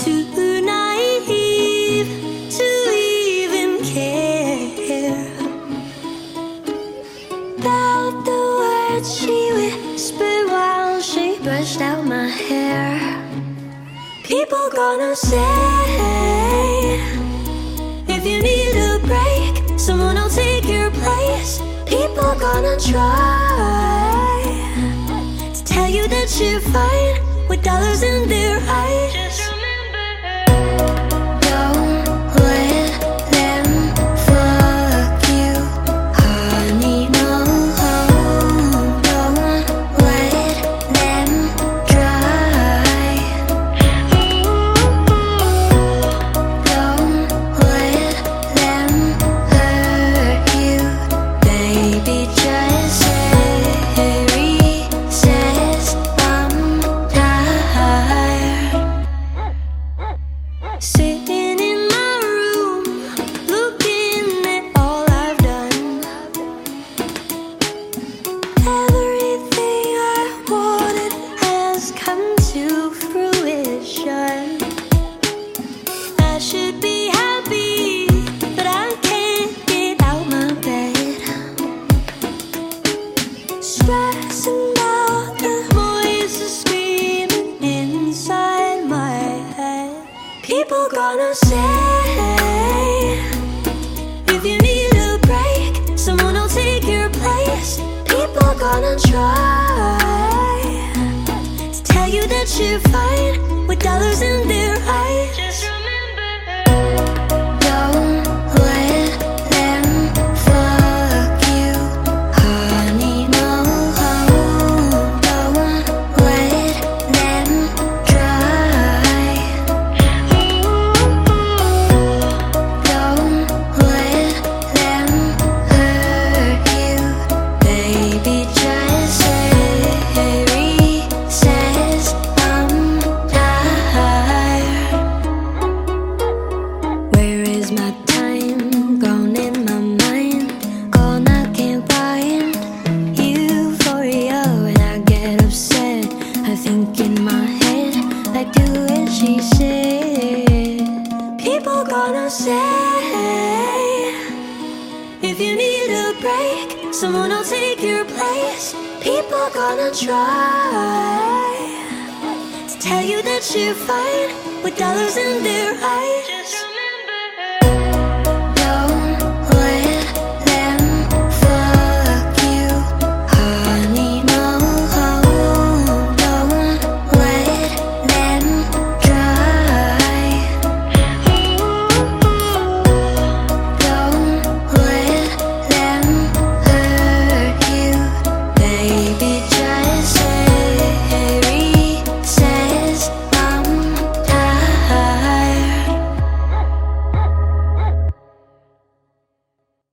too naive to even care about the words she whispered while she brushed out my hair. People gonna say, if you need a break, someone will take your place. People gonna try to tell you that you're fine with dollars in their eyes. Just don't let them fuck you, honey, no. Don't let them try. Don't let them hurt you, baby. Just say recess, I'm tired. Sitting in my room, looking at all I've done. Everything I wanted has come to fruition. I should be happy, but I can't get out my bed. Stressing out the voices screaming inside my head. People gonna say, if you need a break, someone will take your place. People gonna try to tell you that you're fine with dollars in their eyes. Just don't let them fuck you, honey, no. Don't let them try. Don't let them hurt you, baby. Just say recess, I'm tired. Where is my time? Gone in my mind. Gone, I can't find euphoria when I get upset. I think in my head, like do as she said. People gonna say, if you need a break, someone will take your place. People gonna try to tell you that you're fine with dollars in their eyes.